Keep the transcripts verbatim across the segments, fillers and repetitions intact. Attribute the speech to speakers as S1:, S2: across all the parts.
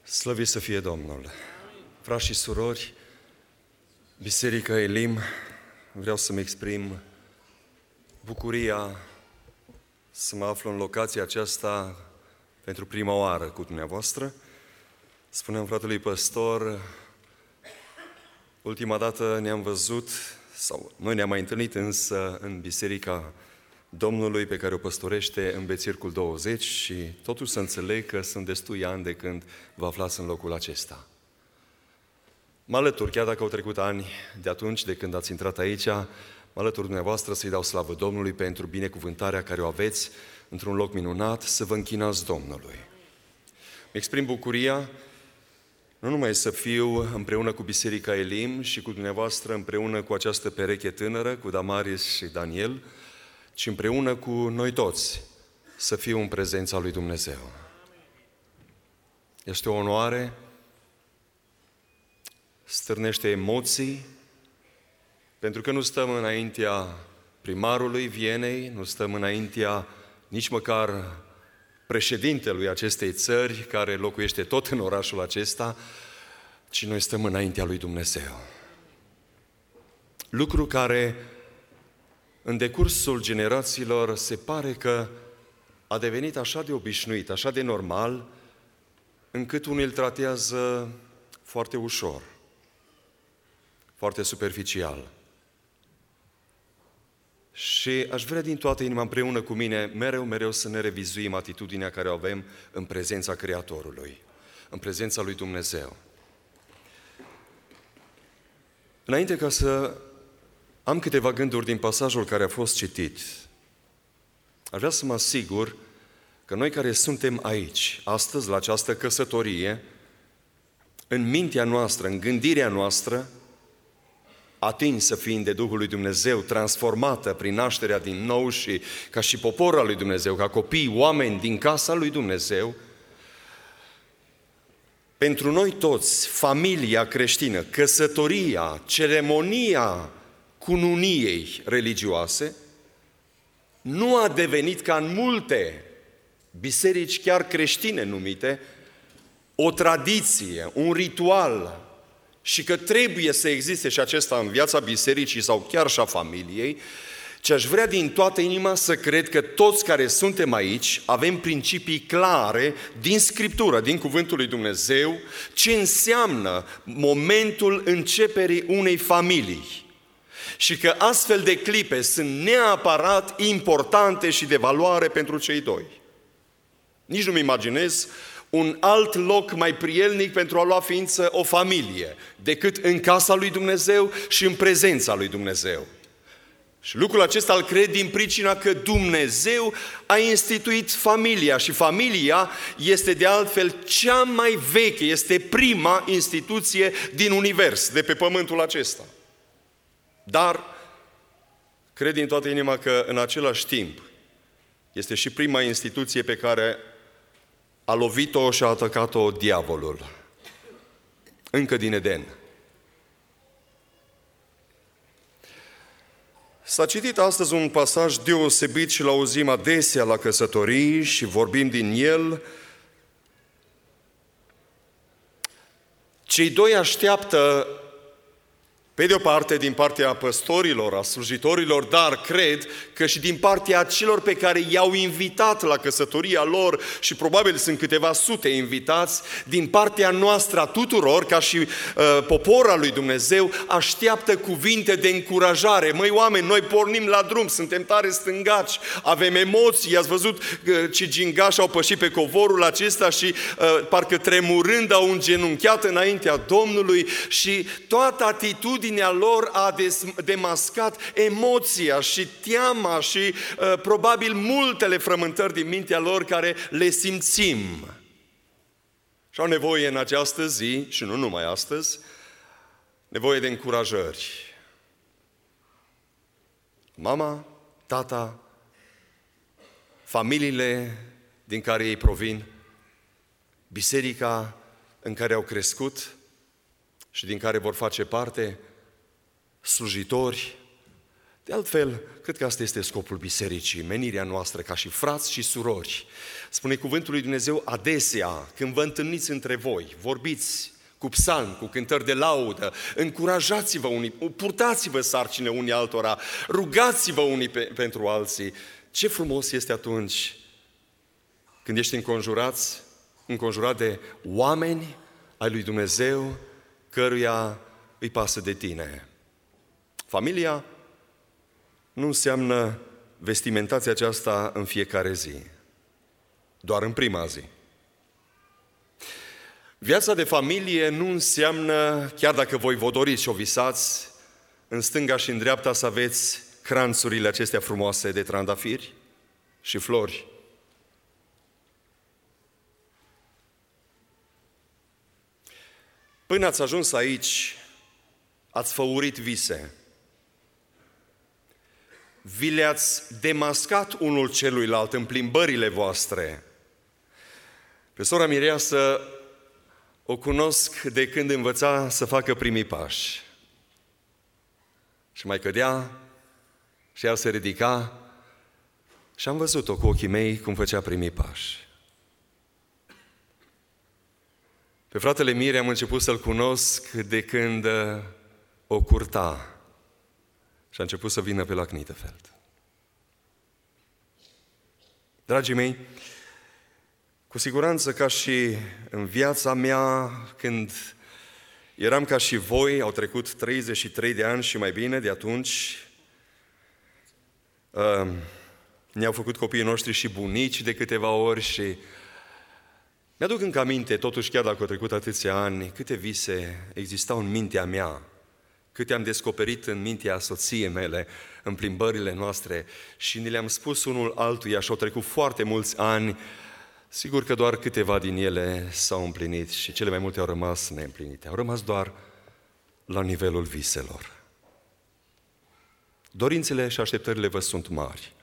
S1: Slăvit să fie Domnul! Frați și surori, Biserica Elim, vreau să-mi exprim bucuria să mă aflu în locația aceasta pentru prima oară cu dumneavoastră. Spuneam fratelui păstor, ultima dată ne-am văzut, sau noi ne-am mai întâlnit însă în Biserica Domnului pe care o păstorește în Bețircul douăzeci și totuși să înțeleg că sunt destui ani de când vă aflați în locul acesta. Mă alătur, chiar dacă au trecut ani de atunci, de când ați intrat aici, mă alătur dumneavoastră să-i dau slavă Domnului pentru binecuvântarea care o aveți într-un loc minunat, să vă închinați Domnului. Îmi exprim bucuria nu numai să fiu împreună cu Biserica Elim și cu dumneavoastră împreună cu această pereche tânără, cu Damaris și Daniel, ci împreună cu noi toți să fiu în prezența lui Dumnezeu. Este o onoare, stârnește emoții, pentru că nu stăm înaintea primarului Vienei, nu stăm înaintea nici măcar președintelui acestei țări, care locuiește tot în orașul acesta, ci noi stăm înaintea lui Dumnezeu. Lucru care în decursul generațiilor se pare că a devenit așa de obișnuit, așa de normal, încât unii îl tratează foarte ușor, foarte superficial. Și aș vrea din toată inima împreună cu mine, mereu, mereu să ne revizuim atitudinea care o avem în prezența Creatorului, în prezența lui Dumnezeu. Înainte ca să am câteva gânduri din pasajul care a fost citit, aș vrea să mă asigur că noi care suntem aici, astăzi, la această căsătorie, în mintea noastră, în gândirea noastră, atinsă fiind de Duhul lui Dumnezeu, transformată prin nașterea din nou și ca și popor al lui Dumnezeu, ca copii, oameni din casa lui Dumnezeu, pentru noi toți, familia creștină, căsătoria, ceremonia cununiei religioase, nu a devenit ca în multe biserici chiar creștine numite, o tradiție, un ritual, și că trebuie să existe și acesta în viața bisericii sau chiar și a familiei, ci aș vrea din toată inima să cred că toți care suntem aici avem principii clare din Scriptură, din Cuvântul lui Dumnezeu, ce înseamnă momentul începerii unei familii. Și că astfel de clipe sunt neapărat importante și de valoare pentru cei doi. Nici nu-mi imaginez un alt loc mai prielnic pentru a lua ființă o familie, decât în casa lui Dumnezeu și în prezența lui Dumnezeu. Și lucrul acesta îl cred din pricina că Dumnezeu a instituit familia și familia este de altfel cea mai veche, este prima instituție din univers, de pe pământul acesta. Dar cred din toată inima că în același timp este și prima instituție pe care a lovit-o și a atacat-o diavolul, încă din Eden. S-a citit astăzi un pasaj deosebit și l-auzim adesea la căsătorii și vorbim din el. Cei doi așteaptă, pe de o parte, din partea păstorilor, a slujitorilor, dar cred că și din partea celor pe care i-au invitat la căsătoria lor, și probabil sunt câteva sute invitați, din partea noastră a tuturor, ca și uh, popor al lui Dumnezeu, așteaptă cuvinte de încurajare. Măi oameni, noi pornim la drum, suntem tare stângaci, avem emoții, ați văzut uh, ce gingași au pășit pe covorul acesta și uh, parcă tremurând au îngenunchiat înaintea Domnului și toată atitudinea lor a demascat emoția și teama și uh, probabil multele frământări din mintea lor care le simțim. Și au nevoie în această zi, și nu numai astăzi, nevoie de încurajări. Mama, tata, familiile din care ei provin, biserica în care au crescut și din care vor face parte, slujitori, De altfel, cred că asta este scopul bisericii, menirea noastră ca și frați și surori. Spune cuvântul lui Dumnezeu adesea, când vă întâlniți între voi, vorbiți cu psalmi, cu cântări de laudă, încurajați-vă unii, purtați-vă sarcine unii altora, rugați-vă unii pe, pentru alții. Ce frumos este atunci când ești înconjurați, înconjurat de oameni ai lui Dumnezeu, căruia îi pasă de tine. Familia nu înseamnă vestimentația aceasta în fiecare zi, doar în prima zi. Viața de familie nu înseamnă, chiar dacă voi vă doriți și o visați, în stânga și în dreapta să aveți cranțurile acestea frumoase de trandafiri și flori. Până ați ajuns aici, ați făurit vise. Vi le-ați demascat unul celuilalt în plimbările voastre. Pe sora Mireasă o cunosc de când învăța să facă primii pași. Și mai cădea și ea se ridica și am văzut-o cu ochii mei cum făcea primii pași. Pe fratele Mire am început să-l cunosc de când o curta și a început să vină pe la Knitefeld. Dragii mei, cu siguranță ca și în viața mea, când eram ca și voi, au trecut treizeci și trei de ani și mai bine de atunci, ne-au făcut copiii noștri și bunici de câteva ori și mi-aduc încă aminte, totuși chiar dacă au trecut atâția ani, câte vise existau în mintea mea, câte am descoperit în mintea soției mele, în plimbările noastre și ni le-am spus unul altuia și au trecut foarte mulți ani. Sigur că doar câteva din ele s-au împlinit și cele mai multe au rămas neîmplinite. Au rămas doar la nivelul viselor. Dorințele și așteptările vă sunt mari.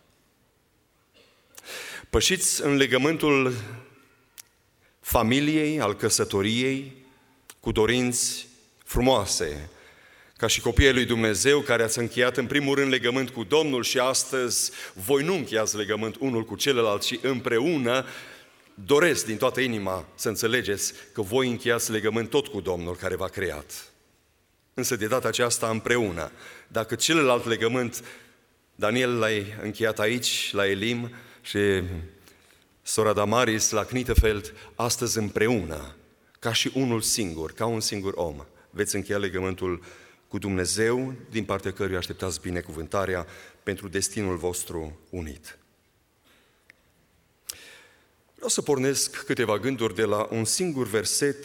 S1: Pășiți în legământul familiei, al căsătoriei, cu dorinți frumoase, ca și copiii lui Dumnezeu care ați încheiat în primul rând legământ cu Domnul și astăzi voi nu încheiați legământ unul cu celălalt, ci împreună doresc din toată inima să înțelegeți că voi încheiați legământ tot cu Domnul care v-a creat. Însă de data aceasta împreună. Dacă celălalt legământ, Daniel l-ai încheiat aici, la Elim și sora Damaris la Knitefeld, astăzi împreună, ca și unul singur, ca un singur om, veți încheia legământul cu Dumnezeu, din partea căruia așteptați binecuvântarea pentru destinul vostru unit. Vreau să pornesc câteva gânduri de la un singur verset,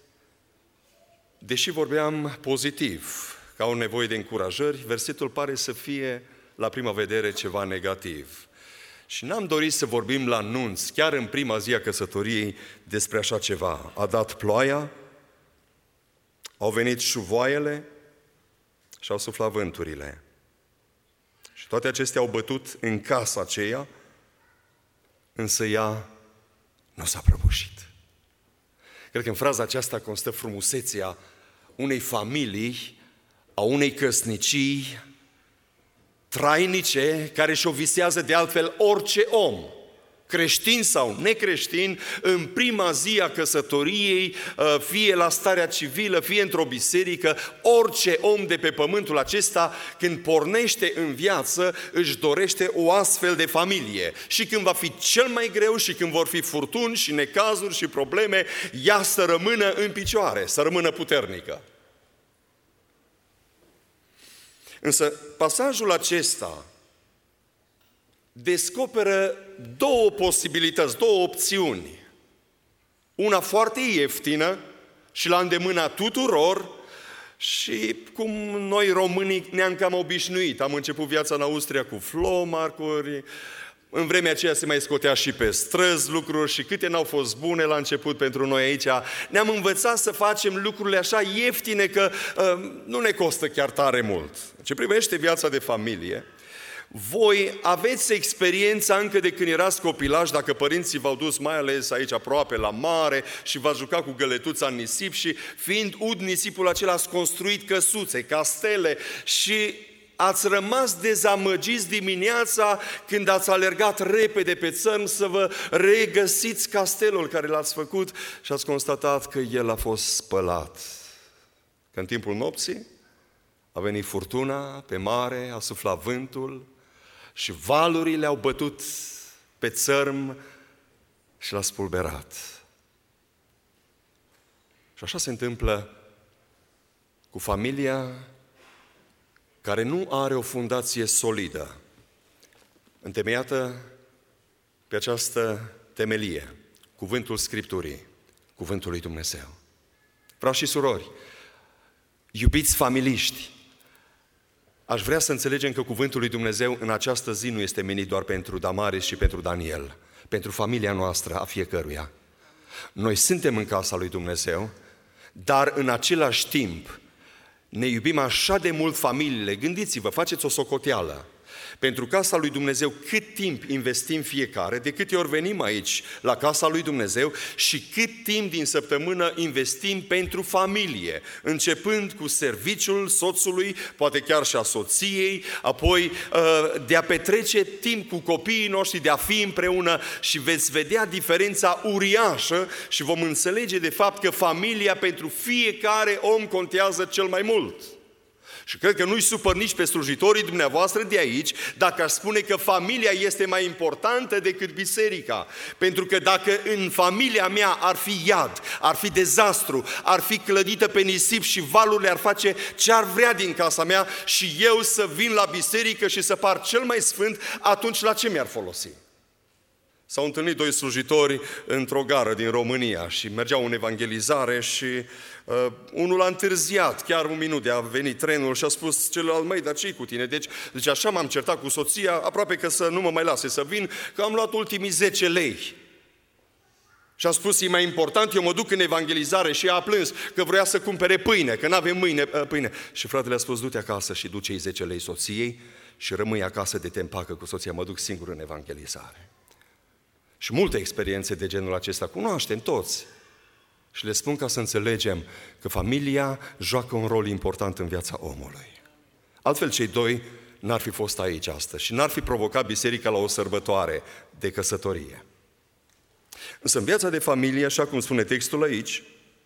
S1: deși vorbeam pozitiv, ca o nevoie de încurajări, versetul pare să fie, la prima vedere, ceva negativ. Și n-am dorit să vorbim la anunț, chiar în prima zi a căsătoriei, despre așa ceva. A dat ploaia, au venit șuvoaiele și au suflat vânturile. Și toate acestea au bătut în casa aceea, însă ea nu s-a prăbușit. Cred că în fraza aceasta constă frumusețea unei familii, a unei căsnicii trainice, care și-o visează de altfel orice om, creștin sau necreștin, în prima zi a căsătoriei, fie la starea civilă, fie într-o biserică, orice om de pe pământul acesta, când pornește în viață, își dorește o astfel de familie. Și când va fi cel mai greu și când vor fi furtuni și necazuri și probleme, ea să rămână în picioare, să rămână puternică. Însă pasajul acesta descoperă două posibilități, două opțiuni. Una foarte ieftină și la îndemâna tuturor și cum noi românii ne-am cam obișnuit. Am început viața în Austria cu flomarcuri, în vremea aceea se mai scotea și pe străzi lucruri și câte n-au fost bune la început pentru noi aici. Ne-am învățat să facem lucrurile așa ieftine că uh, nu ne costă chiar tare mult. Ce privește viața de familie, voi aveți experiența încă de când erați copilași, dacă părinții v-au dus mai ales aici aproape la mare și v-ați jucat cu găletuța în nisip și fiind ud nisipul acela ați construit căsuțe, castele și ați rămas dezamăgiți dimineața când ați alergat repede pe țărm să vă regăsiți castelul care l-ați făcut și ați constatat că el a fost spălat. Că în timpul nopții a venit furtuna pe mare, a suflat vântul și valurile au bătut pe țărm și l-a spulberat. Și așa se întâmplă cu familia care nu are o fundație solidă, întemeiată pe această temelie, cuvântul Scripturii, cuvântul lui Dumnezeu. Frați și surori, iubiți familiști, aș vrea să înțelegem că cuvântul lui Dumnezeu în această zi nu este menit doar pentru Damaris și pentru Daniel, pentru familia noastră, a fiecăruia. Noi suntem în casa lui Dumnezeu, dar în același timp ne iubim așa de mult familiile. Gândiți-vă, faceți o socoteală. Pentru casa lui Dumnezeu, cât timp investim fiecare, de câte ori venim aici la casa lui Dumnezeu și cât timp din săptămână investim pentru familie, începând cu serviciul soțului, poate chiar și a soției, apoi de a petrece timp cu copiii noștri, de a fi împreună și veți vedea diferența uriașă și vom înțelege de fapt că familia pentru fiecare om contează cel mai mult. Și cred că nu-i supăr nici pe slujitorii dumneavoastră de aici dacă aș spune că familia este mai importantă decât biserica. Pentru că dacă în familia mea ar fi iad, ar fi dezastru, ar fi clădită pe nisip și valurile ar face ce ar vrea din casa mea și eu să vin la biserică și să par cel mai sfânt, atunci la ce mi-ar folosi? S-au întâlnit doi slujitori într-o gară din România și mergeau în evangelizare și uh, unul a întârziat chiar un minut de a venit trenul și a spus celălalt: măi, dar ce-i cu tine? Deci, deci așa m-am certat cu soția, aproape că să nu mă mai lase să vin, că am luat ultimii zece lei. Și a spus: e mai important, eu mă duc în evangelizare, și ea a plâns că vrea să cumpere pâine, că n-avem mâine uh, pâine. Și fratele a spus: du-te acasă și du cei zece lei soției și rămâi acasă de te împacă cu soția, mă duc singur în evangelizare. Și multe experiențe de genul acesta cunoaștem toți. Și le spun ca să înțelegem că familia joacă un rol important în viața omului. Altfel cei doi n-ar fi fost aici astăzi și n-ar fi provocat biserica la o sărbătoare de căsătorie. Însă în viața de familie, așa cum spune textul aici,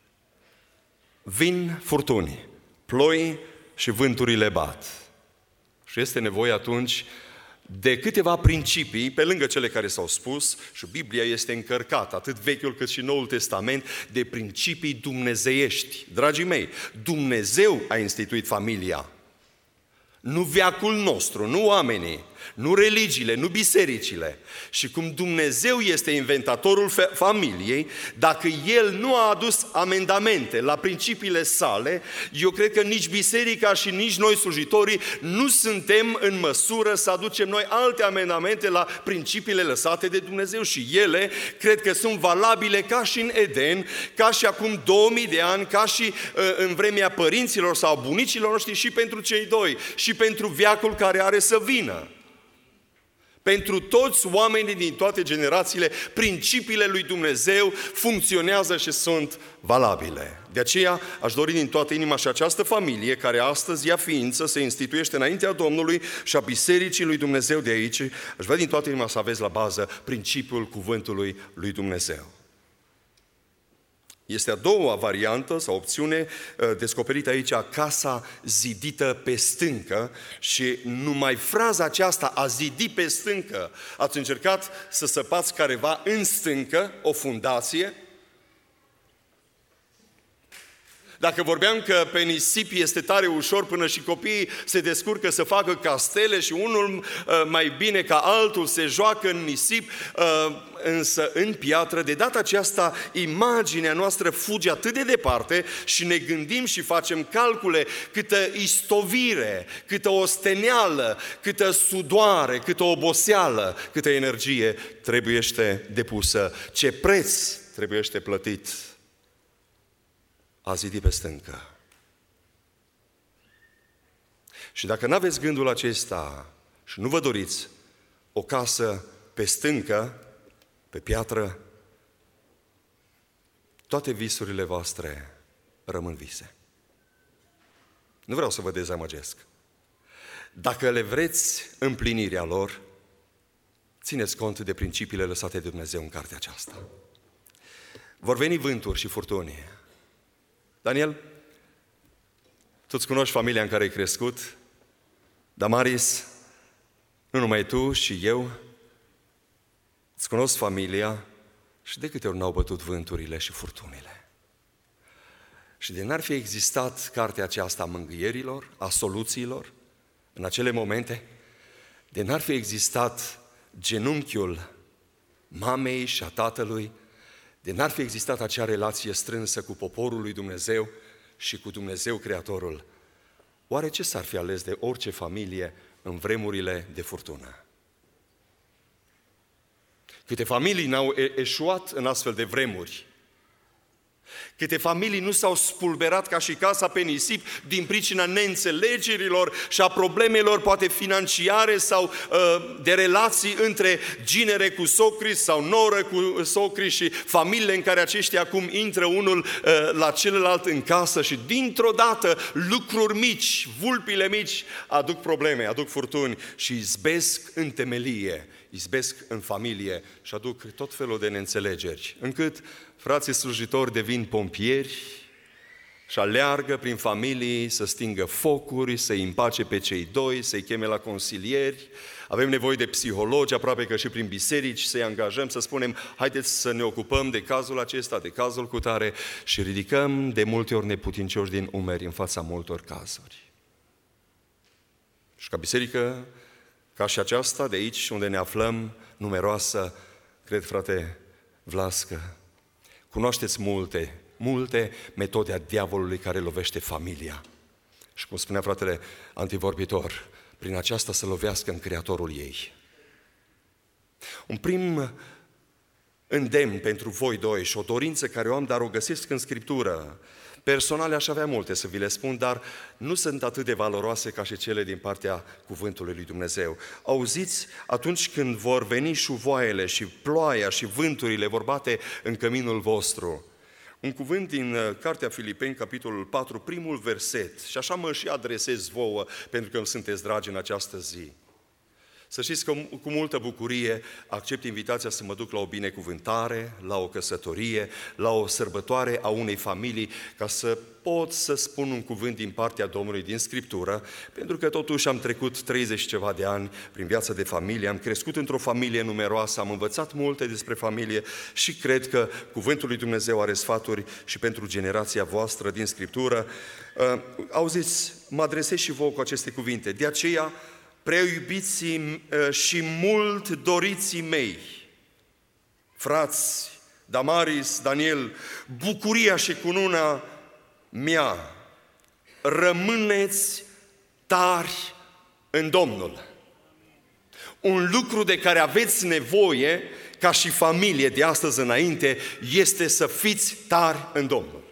S1: vin furtuni, ploi și vânturile bat. Și este nevoie atunci de câteva principii, pe lângă cele care s-au spus, și Biblia este încărcată, atât Vechiul cât și Noul Testament, de principii dumnezeiești. Dragii mei, Dumnezeu a instituit familia. Nu veacul nostru, nu oamenii, nu religiile, nu bisericile. Și cum Dumnezeu este inventatorul familiei, dacă El nu a adus amendamente la principiile sale, eu cred că nici biserica și nici noi slujitorii nu suntem în măsură să aducem noi alte amendamente la principiile lăsate de Dumnezeu. Și ele cred că sunt valabile ca și în Eden, ca și acum două mii de ani, ca și uh, în vremea părinților sau bunicilor noștri și pentru cei doi, și pentru veacul care are să vină. Pentru toți oamenii din toate generațiile, principiile lui Dumnezeu funcționează și sunt valabile. De aceea aș dori din toată inima și această familie, care astăzi ia ființă, se instituiește înaintea Domnului și a Bisericii lui Dumnezeu de aici, aș vrea din toată inima să aveți la bază principiul cuvântului lui Dumnezeu. Este a doua variantă sau opțiune descoperită aici, casa zidită pe stâncă, și numai fraza aceasta, a zidi pe stâncă, ați încercat să săpați careva în stâncă o fundație? Dacă vorbeam că pe nisip este tare ușor până și copiii se descurcă să facă castele și unul mai bine ca altul se joacă în nisip, însă în piatră, de data aceasta imaginea noastră fuge atât de departe și ne gândim și facem calcule câtă istovire, câtă osteneală, câtă sudoare, câtă oboseală, câtă energie trebuiește depusă, ce preț trebuiește plătit a zidi pe stâncă. Și dacă nu aveți gândul acesta și nu vă doriți o casă pe stâncă, pe piatră, toate visurile voastre rămân vise. Nu vreau să vă dezamăgesc. Dacă le vreți împlinirea lor, țineți cont de principiile lăsate de Dumnezeu în cartea aceasta. Vor veni vânturi și furtuni. Daniel, tu îți cunoști familia în care ai crescut? Damaris, nu numai tu și eu, îți cunosc familia și de câte ori n-au bătut vânturile și furtunile. Și de n-ar fi existat cartea aceasta a mângâierilor, a soluțiilor, în acele momente, de n-ar fi existat genunchiul mamei și a tatălui, de n-ar fi existat acea relație strânsă cu poporul lui Dumnezeu și cu Dumnezeu Creatorul, oare ce s-ar fi ales de orice familie în vremurile de furtună? Câte familii n-au eșuat în astfel de vremuri? Câte familii nu s-au spulberat ca și casa pe nisip din pricina neînțelegerilor și a problemelor poate financiare sau uh, de relații între ginere cu socri sau noră cu socri și familiile în care aceștia acum intră unul uh, la celălalt în casă și dintr-o dată lucruri mici, vulpile mici aduc probleme, aduc furtuni și izbesc în temelie, izbesc în familie și aduc tot felul de neînțelegeri, încât frații slujitori devin pompieri și aleargă prin familii să stingă focuri, să-i împace pe cei doi, să-i cheme la consilieri. Avem nevoie de psihologi, aproape că și prin biserici, să-i angajăm, să spunem, haideți să ne ocupăm de cazul acesta, de cazul cutare și ridicăm de multe ori neputincioși din umeri în fața multor cazuri. Și ca biserică, ca și aceasta de aici, unde ne aflăm, numeroasă, cred, frate Vlască, cunoașteți multe, multe metode a diavolului care lovește familia. Și cum spunea fratele antivorbitor, prin aceasta să lovească în Creatorul ei. Un prim îndemn pentru voi doi și o dorință care o am, dar o găsesc în Scriptură. Personale aș avea multe să vi le spun, dar nu sunt atât de valoroase ca și cele din partea cuvântului lui Dumnezeu. Auziți, atunci când vor veni șuvoaiele și ploaia și vânturile vor bate în căminul vostru. Un cuvânt din Cartea Filipeni, capitolul patru, primul verset, și așa mă și adresez vouă, pentru că îmi sunteți dragi în această zi. Să știți că cu multă bucurie accept invitația să mă duc la o binecuvântare, la o căsătorie, la o sărbătoare a unei familii, ca să pot să spun un cuvânt din partea Domnului din Scriptură, pentru că totuși am trecut treizeci ceva de ani prin viața de familie, am crescut într-o familie numeroasă, am învățat multe despre familie și cred că cuvântul lui Dumnezeu are sfaturi și pentru generația voastră din Scriptură. Uh, auziți, mă adresez și vouă cu aceste cuvinte. De aceea, prea iubiții și mult doriții mei, frați, Damaris, Daniel, bucuria și cununa mea, rămâneți tari în Domnul. Un lucru de care aveți nevoie ca și familie de astăzi înainte este să fiți tari în Domnul.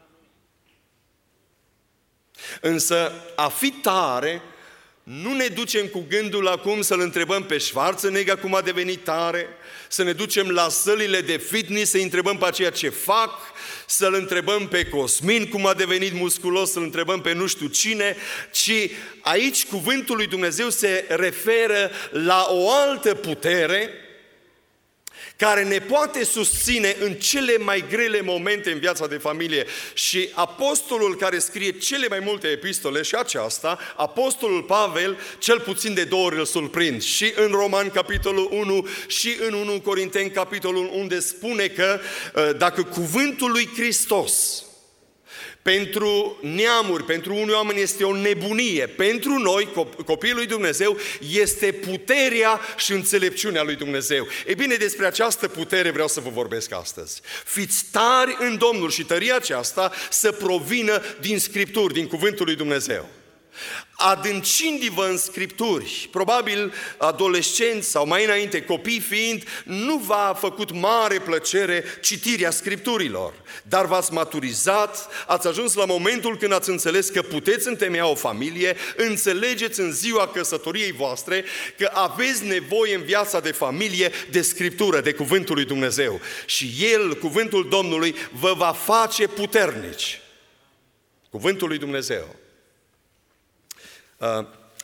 S1: Însă a fi tare nu ne ducem cu gândul acum să-l întrebăm pe Schwarzenegger cum a devenit tare, să ne ducem la sălile de fitness, să-i întrebăm pe aceea ce fac, să-l întrebăm pe Cosmin cum a devenit musculos, să-l întrebăm pe nu știu cine, ci aici cuvântul lui Dumnezeu se referă la o altă putere care ne poate susține în cele mai grele momente în viața de familie. Și apostolul care scrie cele mai multe epistole și aceasta, apostolul Pavel, cel puțin de două ori îl surprind. Și în Roman, capitolul unu, și în unu Corinteni, capitolul unu, unde spune că dacă cuvântul lui Hristos pentru neamuri, pentru unii oameni este o nebunie, pentru noi, copiii lui Dumnezeu, este puterea și înțelepciunea lui Dumnezeu. Ei bine, despre această putere vreau să vă vorbesc astăzi. Fiți tari în Domnul și tăria aceasta să provină din Scripturi, din cuvântul lui Dumnezeu. Adâncindu-vă în Scripturi, probabil adolescenți sau mai înainte copii fiind, nu v-a făcut mare plăcere citirea Scripturilor, dar v-ați maturizat, ați ajuns la momentul când ați înțeles că puteți întemeia o familie, înțelegeți în ziua căsătoriei voastre că aveți nevoie în viața de familie de Scriptură, de cuvântul lui Dumnezeu. Și El, cuvântul Domnului, vă va face puternici. Cuvântul lui Dumnezeu.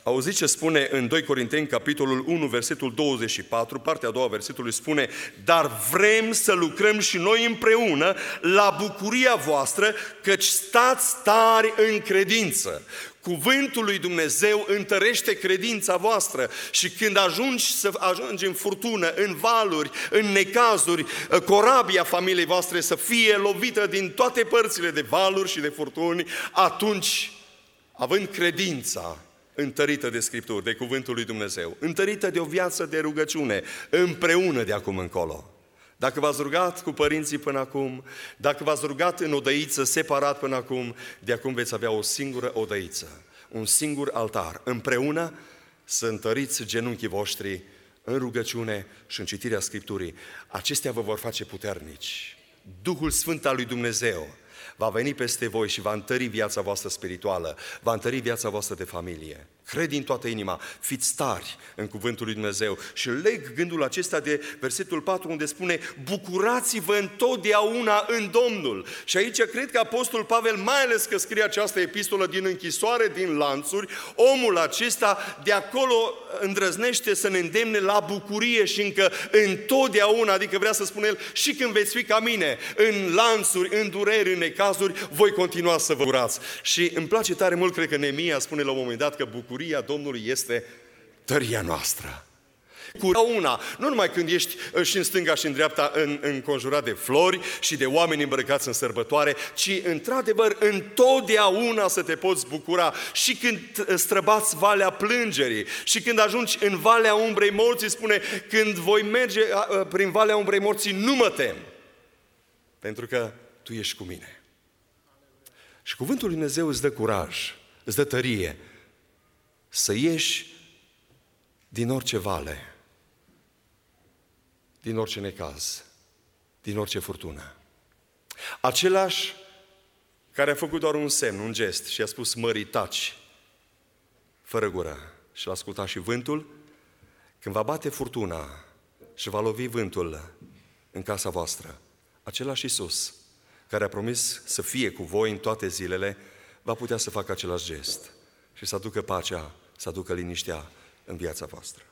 S1: Auziți ce spune în doi Corinteni, capitolul unu, versetul douăzeci și patru, partea a doua versetului spune: dar vrem să lucrăm și noi împreună la bucuria voastră, căci stați tari în credință. Cuvântul lui Dumnezeu întărește credința voastră și când ajungi să ajungi în furtună, în valuri, în necazuri, corabia familiei voastre să fie lovită din toate părțile de valuri și de furtuni, atunci, având credința întărită de Scripturi, de Cuvântul lui Dumnezeu, întărită de o viață de rugăciune, împreună de acum încolo. Dacă v-ați rugat cu părinții până acum, dacă v-ați rugat în odăiță separat până acum, de acum veți avea o singură odăiță, un singur altar, împreună să întăriți genunchii voștri în rugăciune și în citirea Scripturii. Acestea vă vor face puternici. Duhul Sfânt al lui Dumnezeu va veni peste voi și va întări viața voastră spirituală, va întări viața voastră de familie. Cred din toată inima, fiți tari în cuvântul lui Dumnezeu. Și leg gândul acesta de versetul patru, unde spune: bucurați-vă întotdeauna în Domnul. Și aici cred că Apostolul Pavel, mai ales că scrie această epistolă din închisoare, din lanțuri, omul acesta de acolo îndrăznește să ne îndemne la bucurie și încă întotdeauna, adică vrea să spună el, și când veți fi ca mine, în lanțuri, în dureri, în necazuri, voi continua să vă bucurați. Și îmi place tare mult, cred că Neemia spune la un moment dat că bucuria Domnului este tăria noastră. Cu una, nu numai când ești și în stânga și în dreapta în, înconjurat de flori și de oameni îmbrăcați în sărbătoare, ci într-adevăr întotdeauna să te poți bucura și când străbați valea plângerii și când ajungi în valea umbrei morții, spune: când voi merge prin valea umbrei morții, nu mă tem, pentru că Tu ești cu mine. Și cuvântul lui Dumnezeu îți dă curaj, îți dă tărie să ieși din orice vale, din orice necaz, din orice furtună. Același care a făcut doar un semn, un gest și a spus: mării, taci, fără gură, și l-a ascultat și vântul, când va bate furtuna și va lovi vântul în casa voastră, același Iisus care a promis să fie cu voi în toate zilele, va putea să facă același gest și să aducă pacea, să aducă liniștea în viața voastră.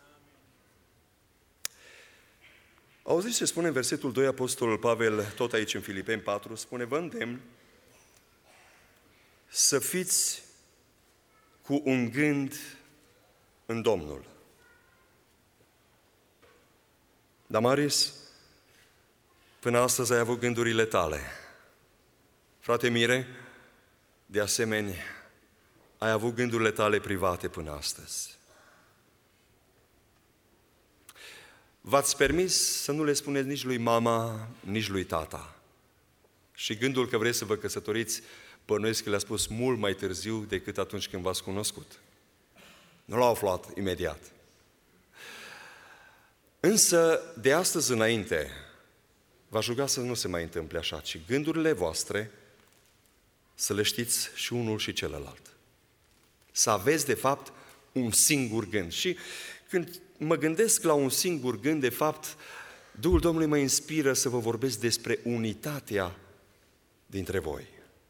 S1: Auziți ce spune în versetul doi Apostolul Pavel, tot aici în Filipeni patru, spune: vă îndemn să fiți cu un gând în Domnul. Damaris, până astăzi ai avut gândurile tale. Frate Mire, de asemenea, ai avut gândurile tale private până astăzi. V-ați permis să nu le spuneți nici lui mama, nici lui tata. Și gândul că vreți să vă căsătoriți, bănuiesc că le-a spus mult mai târziu decât atunci când v-ați cunoscut. Nu l-au aflat imediat. Însă, de astăzi înainte, v-aș ruga să nu se mai întâmple așa, ci gândurile voastre să le știți și unul și celălalt. Să aveți, de fapt, un singur gând. Și când mă gândesc la un singur gând, de fapt, Duhul Domnului mă inspiră să vă vorbesc despre unitatea dintre voi.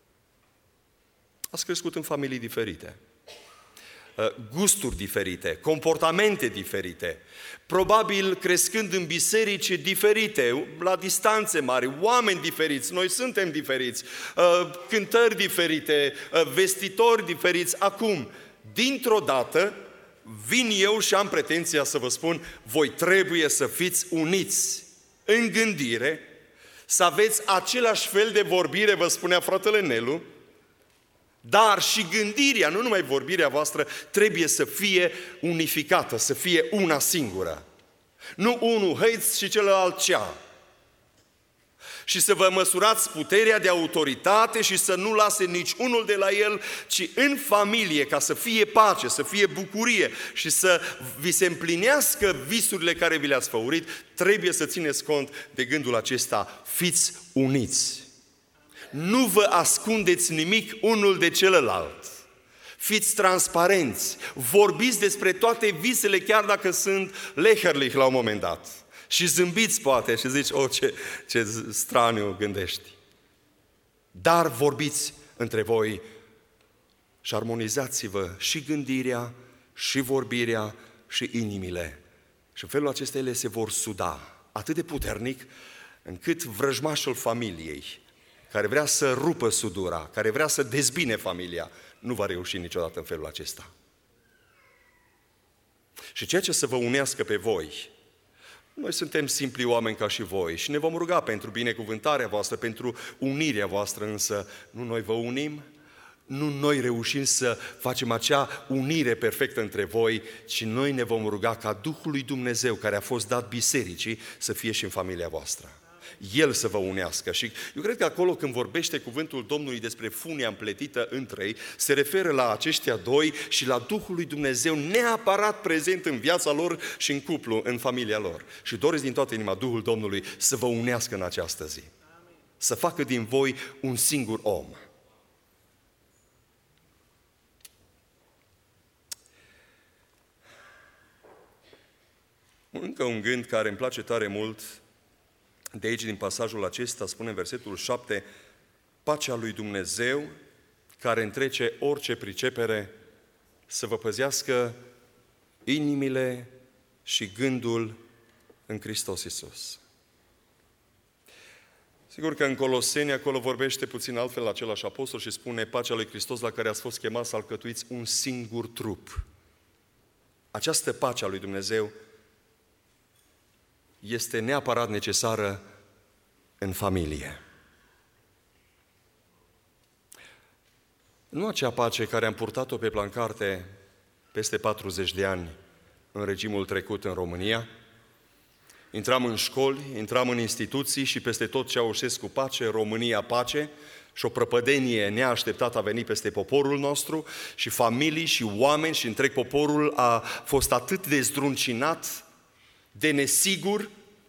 S1: Ați crescut în familii diferite, gusturi diferite, comportamente diferite, probabil crescând în biserici diferite, la distanțe mari, oameni diferiți, noi suntem diferiți, cântări diferite, vestitori diferiți. Acum, dintr-o dată, vin eu și am pretenția să vă spun: voi trebuie să fiți uniți în gândire, să aveți același fel de vorbire, vă spunea fratele Nelu, dar și gândirea, nu numai vorbirea voastră, trebuie să fie unificată, să fie una singură. Nu unul hăiți și celălalt cea. Și să vă măsurați puterea de autoritate și să nu lase nici unul de la el, ci în familie, ca să fie pace, să fie bucurie și să vi se împlinească visurile care vi le-ați făurit, trebuie să țineți cont de gândul acesta: fiți uniți. Nu vă ascundeți nimic unul de celălalt. Fiți transparenți. Vorbiți despre toate visele, chiar dacă sunt leherlich la un moment dat. Și zâmbiți poate și zici: o, ce, ce straniu gândești. Dar vorbiți între voi și armonizați-vă și gândirea și vorbirea și inimile. Și în felul acesta ele se vor suda atât de puternic încât vrăjmașul familiei, care vrea să rupă sudura, care vrea să dezbine familia, nu va reuși niciodată în felul acesta. Și ceea ce să vă unească pe voi, noi suntem simpli oameni ca și voi și ne vom ruga pentru binecuvântarea voastră, pentru unirea voastră, însă nu noi vă unim, nu noi reușim să facem acea unire perfectă între voi, ci noi ne vom ruga ca Duhul lui Dumnezeu, care a fost dat bisericii, să fie și în familia voastră. El să vă unească. Și eu cred că acolo când vorbește cuvântul Domnului despre funia împletită între ei, se referă la aceștia doi și la Duhul lui Dumnezeu neapărat prezent în viața lor și în cuplu, în familia lor. Și doresc din toată inima Duhul Domnului să vă unească în această zi. Să facă din voi un singur om. Încă un gând care îmi place tare mult de aici, din pasajul acesta, spune în versetul șapte, pacea lui Dumnezeu, care întrece orice pricepere, să vă păzească inimile și gândul în Hristos Iisus. Sigur că în Coloseni, acolo vorbește puțin altfel același apostol și spune pacea lui Hristos la care ați fost chemați să alcătuiți un singur trup. Această pace a lui Dumnezeu este neapărat necesară în familie. Nu acea pace care am purtat-o pe plancarte peste patruzeci de ani în regimul trecut în România. Intram în școli, intram în instituții și peste tot Ceaușescu pace, România pace, și o prăpădenie neașteptată a venit peste poporul nostru și familii și oameni și întreg poporul a fost atât de zdruncinat, de nesigur,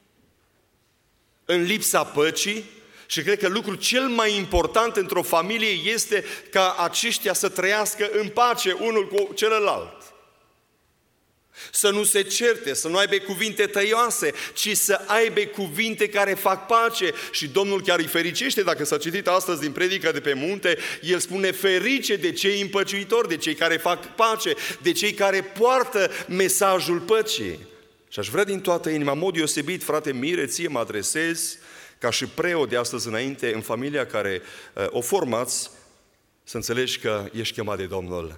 S1: în lipsa păcii. Și cred că lucrul cel mai important într-o familie este ca aceștia să trăiască în pace unul cu celălalt. Să nu se certe, să nu aibă cuvinte tăioase, ci să aibă cuvinte care fac pace. Și Domnul chiar îi fericește, dacă s-a citit astăzi din predica de pe munte, El spune ferice de cei împăciuitori, de cei care fac pace, de cei care poartă mesajul păcii. Și aș vrea din toată inima, în mod deosebit, frate Mire, ție mă adresez, ca și preot de astăzi înainte, în familia care uh, o formați, să înțelegi că ești chemat de Domnul.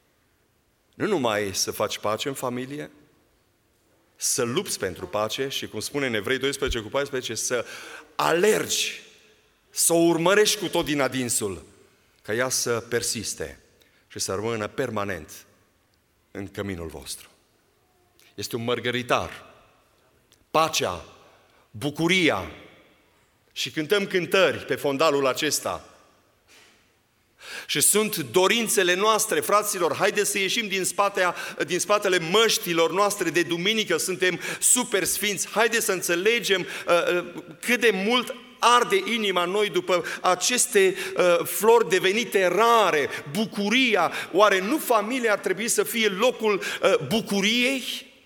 S1: Nu numai să faci pace în familie, să lupți pentru pace și, cum spune în Evrei doisprezece cu paisprezece, să alergi, să o urmărești cu tot din adinsul, ca ea să persiste și să rămână permanent în căminul vostru. Este un mărgăritar. Pacea, bucuria. Și cântăm cântări pe fondalul acesta. Și sunt dorințele noastre, fraților, haideți să ieșim din, spatea, din spatele măștilor noastre de duminică, suntem super sfinți, haideți să înțelegem uh, cât de mult arde inima noi după aceste uh, flori devenite rare, bucuria. Oare nu familia ar trebui să fie locul uh, bucuriei,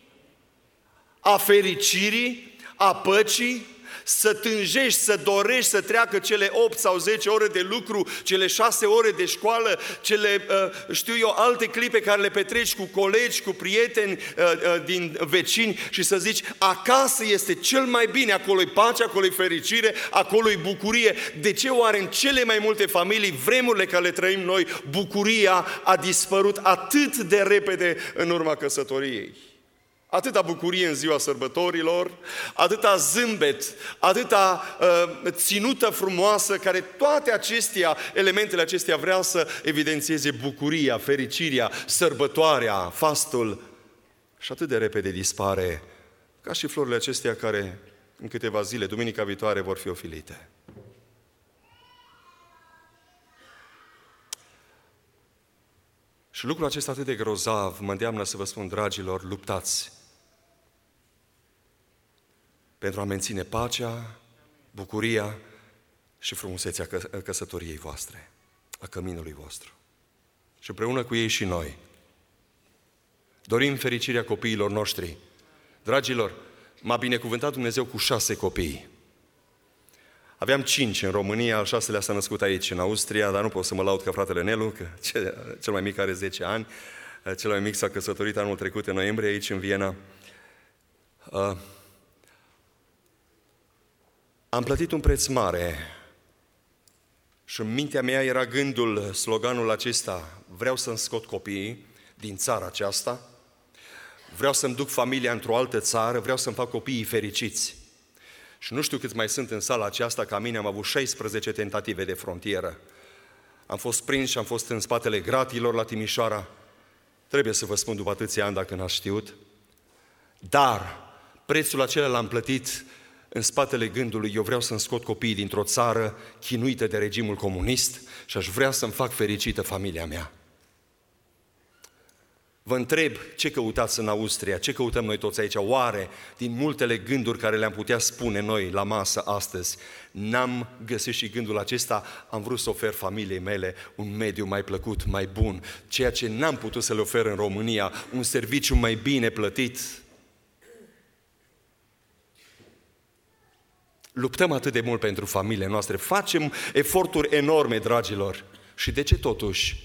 S1: a fericirii, a păcii? Să tânjești, să dorești să treacă cele opt sau zece ore de lucru, cele șase ore de școală, cele, știu eu, alte clipe care le petreci cu colegi, cu prieteni din vecini și să zici, acasă este cel mai bine, acolo-i pace, acolo-i fericire, acolo-i bucurie. De ce oare în cele mai multe familii, vremurile care le trăim noi, bucuria a dispărut atât de repede în urma căsătoriei? Atâta bucurie în ziua sărbătorilor, atâta zâmbet, atâta uh, ținută frumoasă, care toate acestea, elementele acestea vrea să evidențieze bucuria, fericirea, sărbătoarea, fastul. Și atât de repede dispare, ca și florile acestea care în câteva zile, duminica viitoare, vor fi ofilite. Și lucrul acesta atât de grozav mă îndeamnă să vă spun, dragilor, luptați pentru a menține pacea, bucuria și frumusețea căsătoriei voastre, a căminului vostru. Și împreună cu ei și noi dorim fericirea copiilor noștri. Dragilor, m-a binecuvântat Dumnezeu cu șase copii. Aveam cinci în România, al șaselea s-a născut aici, în Austria, dar nu pot să mă laud ca fratele Nelu, că cel mai mic are zece ani. Cel mai mic s-a căsătorit anul trecut, în noiembrie, aici în Viena. Uh, am plătit un preț mare și în mintea mea era gândul, sloganul acesta: vreau să-mi scot copiii din țara aceasta, vreau să-mi duc familia într-o altă țară, vreau să-mi fac copiii fericiți. Și nu știu câți mai sunt în sala aceasta, ca mine am avut șaisprezece tentative de frontieră. Am fost prins și am fost în spatele gratilor la Timișoara. Trebuie să vă spun după atâția ani, dacă n-ați știut. Dar prețul acela l-am plătit în spatele gândului: eu vreau să-mi scot copiii dintr-o țară chinuită de regimul comunist și aș vrea să-mi fac fericită familia mea. Vă întreb, ce căutați în Austria? Ce căutăm noi toți aici? Oare, din multele gânduri care le-am putea spune noi la masă astăzi, n-am găsit și gândul acesta: am vrut să ofer familiei mele un mediu mai plăcut, mai bun, ceea ce n-am putut să le ofer în România, un serviciu mai bine plătit? Luptăm atât de mult pentru familiile noastre, facem eforturi enorme, dragilor. Și de ce totuși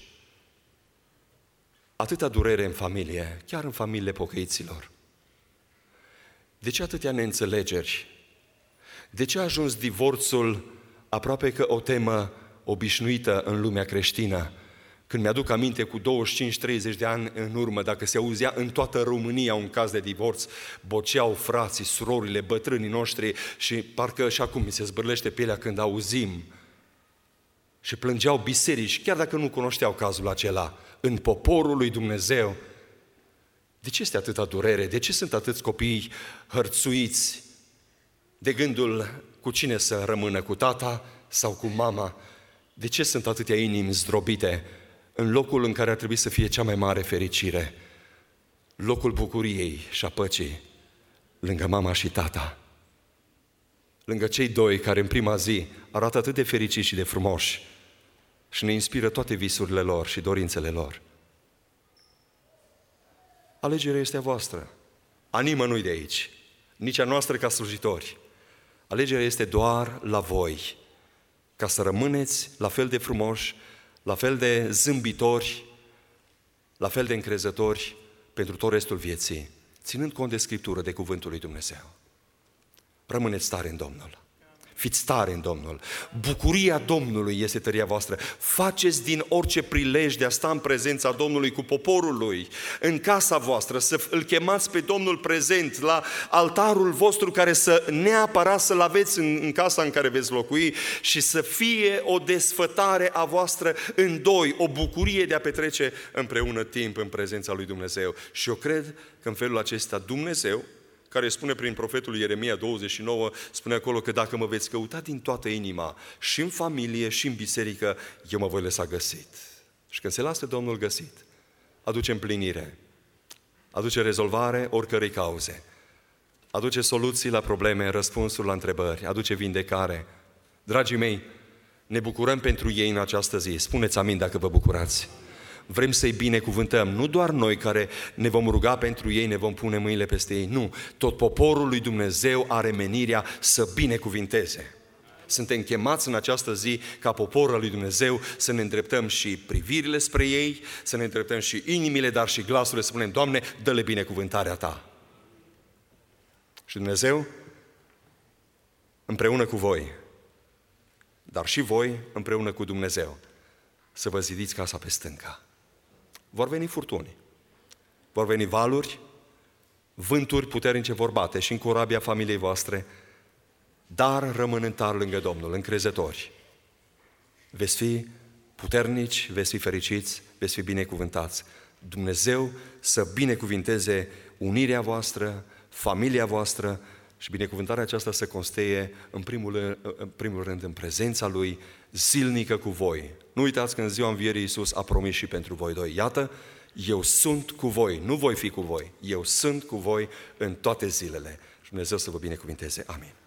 S1: atâta durere în familie, chiar în familiile pocăiților? De ce atâtea neînțelegeri? De ce a ajuns divorțul aproape că o temă obișnuită în lumea creștină? Când mi-aduc aminte, cu douăzeci și cinci treizeci de ani în urmă, dacă se auzea în toată România un caz de divorț, boceau frații, surorile, bătrânii noștri și parcă și acum mi se zbârlește pielea când auzim. Și plângeau biserici, chiar dacă nu cunoșteau cazul acela, în poporul lui Dumnezeu. De ce este atâta durere? De ce sunt atâți copii hărțuiți de gândul cu cine să rămână, cu tata sau cu mama? De ce sunt atâtea inimi zdrobite în locul în care ar trebui să fie cea mai mare fericire, locul bucuriei și a păcii, lângă mama și tata, lângă cei doi care în prima zi arată atât de fericiți și de frumoși și ne inspiră toate visurile lor și dorințele lor? Alegerea este a voastră, a nimănui de aici, nici a noastră ca slujitori. Alegerea este doar la voi, ca să rămâneți la fel de frumoși, la fel de zâmbitori, la fel de încrezători pentru tot restul vieții, ținând cont de Scriptură, de Cuvântul lui Dumnezeu. Rămâneți tare în Domnul. Fiți tare în Domnul. Bucuria Domnului este tăria voastră. Faceți din orice prilej de a sta în prezența Domnului cu poporul Lui, în casa voastră, să îl chemați pe Domnul prezent la altarul vostru, care să neapărat să-l aveți în, în casa în care veți locui, și să fie o desfătare a voastră în doi, o bucurie de a petrece împreună timp în prezența lui Dumnezeu. Și eu cred că în felul acesta Dumnezeu, care spune prin profetul Ieremia douăzeci și nouă, spune acolo că dacă mă veți căuta din toată inima, și în familie, și în biserică, eu mă voi lăsa găsit. Și când se lasă Domnul găsit, aduce împlinire, aduce rezolvare oricărei cauze, aduce soluții la probleme, răspunsuri la întrebări, aduce vindecare. Dragii mei, ne bucurăm pentru ei în această zi. Spuneți amin dacă vă bucurați. Vrem să-i binecuvântăm, nu doar noi care ne vom ruga pentru ei, ne vom pune mâinile peste ei, nu. Tot poporul lui Dumnezeu are menirea să binecuvinteze. Suntem chemați în această zi, ca popor al lui Dumnezeu, să ne îndreptăm și privirile spre ei, să ne îndreptăm și inimile, dar și glasurile, să spunem: Doamne, dă-le binecuvântarea Ta. Și Dumnezeu, împreună cu voi, dar și voi împreună cu Dumnezeu, să vă zidiți casa pe stânca. Vor veni furtuni, vor veni valuri, vânturi puternice vor bate și în corabia familiei voastre, dar rămânând tari lângă Domnul, încrezători. Veți fi puternici, veți fi fericiți, veți fi binecuvântați. Dumnezeu să binecuvinteze unirea voastră, familia voastră, și binecuvântarea aceasta să consteie în primul, în primul rând în prezența Lui zilnică cu voi. Nu uitați că în ziua învierii Iisus a promis și pentru voi doi: iată, eu sunt cu voi, nu voi fi cu voi, eu sunt cu voi în toate zilele. Și Dumnezeu să vă binecuvinteze. Amin.